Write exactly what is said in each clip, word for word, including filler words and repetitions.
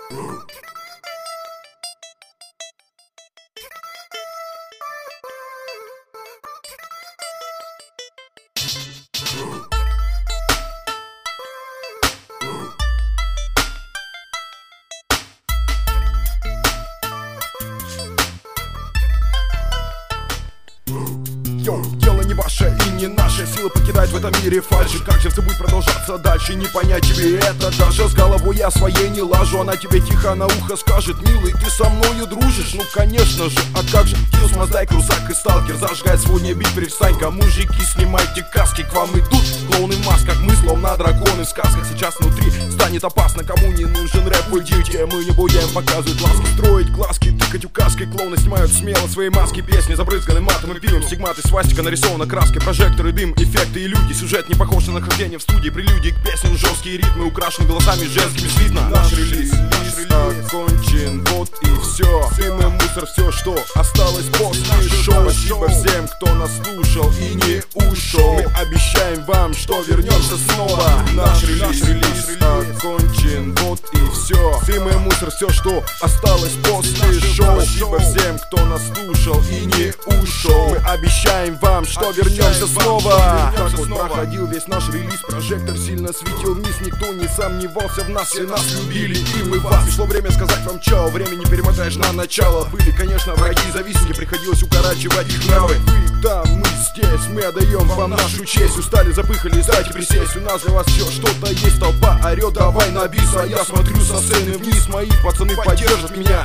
Йоу, дело не ваше и не наше, сила покидает в этом мире фальши. Как же все будет продолжаться дальше, не понять тебе это. Даже с головой я своей не лажу, она тебе тихо на ухо скажет: милый, ты со мною дружишь? Ну конечно же, а как же? Килс, Маздай, Крузак и Сталкер, зажигает сегодня бит, перестань-ка, мужики, снимайте каски. К вам идут клоуны в масках, мы словно драконы в сказках. Сейчас внутри станет опасно, кому не нужен рэп, уйдите. Мы не будем показывать ласки, строить глазки, тыкать указкой. Клоуны снимают смело свои маски, песни забрызганы матом и пивом, стигматы, свастика нарисована краской, прожекторы, дым, эффекты и люди. Сюжет не похож на нахождение в студии, прелюдии к песням, жесткие ритмы, украшены голосами женскими, слизно. Наш релиз, наш релиз окончен, вот и все. Дым и мусор, все, что осталось после шоу. Спасибо всем, кто нас слушал и не ушел. Мы обещаем вам, что вернемся снова. Наш релиз, релиз окончен, вот и все. Дым и мусор, все, что осталось после шоу. Спасибо всем, кто нас слушал и не ушел. Мы обещаем вам, что вернемся снова. Так вот проходил весь наш релиз, прожектор сильно светил вниз. Никто не сомневался в нас, все нас любили и мы вас. Пришло время сказать вам чао, время не перемотаешь на начало. Были, конечно, враги и завистники, приходилось укорачивать их нравы. Вы там, мы здесь, мы отдаем вам нашу честь. Устали, запыхали, дайте присесть, у нас для вас все что-то есть. Толпа орет, давай на бис, а я смотрю со сцены вниз. Мои пацаны поддержат меня.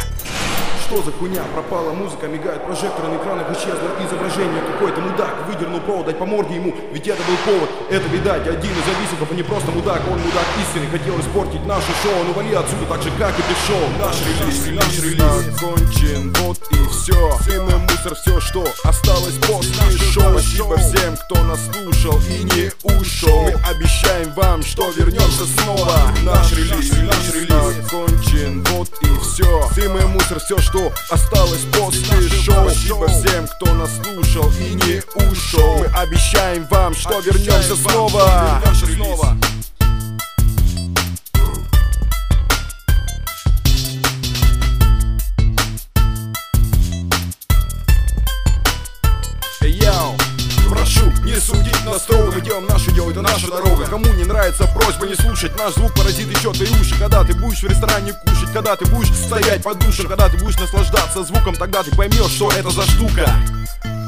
Что за хуйня? Пропала музыка, мигают прожекторы на экранах, исчезло изображение. Какой-то мудак выдернул провод, дать по морде ему, ведь это был повод. Это, видать, один из завистников, а не просто мудак. Он мудак истинный, хотел испортить наше шоу. Ну вали отсюда так же, как и пришел. Наш релиз, наш релиз окончен, вот и все. Дым и мусор, все, что осталось после шоу. Спасибо всем, кто нас слушал и не ушел. Мы обещаем вам, что вернемся снова. Наш релиз, наш релиз окончен, вот и все. Дым и мусор, все, что осталось после шоу. Спасибо всем, кто нас слушал и не ушел. Мы обещаем вам, что вернемся снова. Йоу, прошу не судить нас строго, мы делаем наше дело, это наша дорога. Кому не нравится, просьба не слушать, наш звук поразит еще твои уши. Когда ты будешь в ресторане кушать, когда ты будешь стоять под душем, когда ты будешь наслаждаться звуком, тогда ты поймешь, что это за штука.